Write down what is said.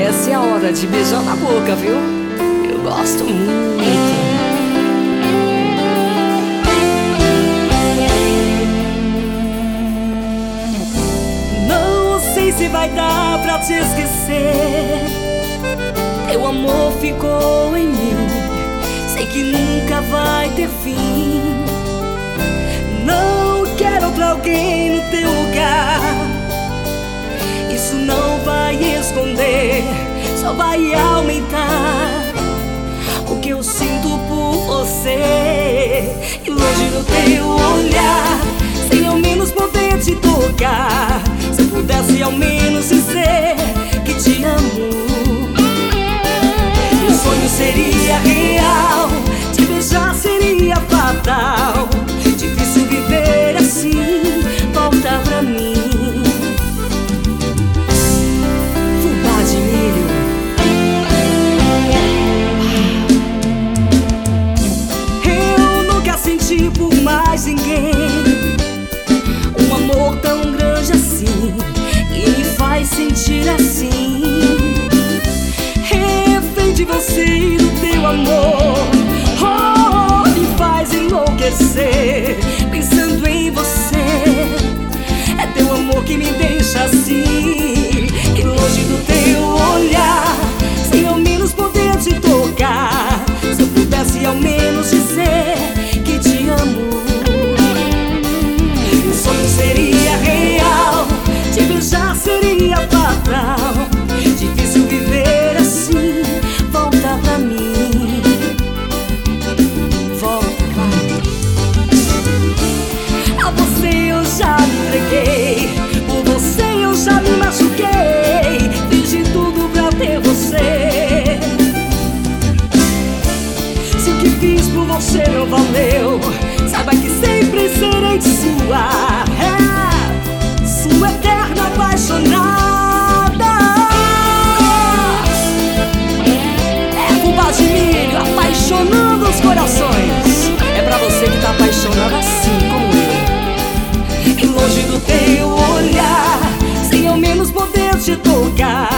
essa é a hora de beijar na boca, viu? Eu gosto muito. Não sei se vai dar pra te esquecer. Teu amor ficou em mim, sei que nunca vai ter fim. Não quero outra alguém no teu lugar. Isso não vai esconder, só vai aumentar o que eu sinto por você. E longe do teu olhar, sem ao menos poder te tocar, se eu pudesse ao menos dizer que te amo, meu sonho seria real, te beijar seria fatal. Difícil viver assim, volta pra mim. Fubá de milho. Eu nunca senti por mais ninguém um amor tão grande assim, e me faz sentir assim, refém de você e do teu amor. Oh, me faz enlouquecer pensando em você. É teu amor que me deixa assim. E longe do teu olhar, sem ao menos poder te tocar, se eu pudesse ao menos dizer que te amo, o sonho seria real, te beijar seria fatal. Difícil viver assim, volta pra mim. Volta pra mim. A você eu já me entreguei, por você eu já me machuquei, fiz de tudo pra ter você. Se o que fiz por você não valeu, saiba que sempre serei sua, sua eterna apaixonada. É fubá de milho apaixonando os corações. É pra você que tá apaixonado assim como eu. E longe do teu olhar, sem ao menos poder te tocar,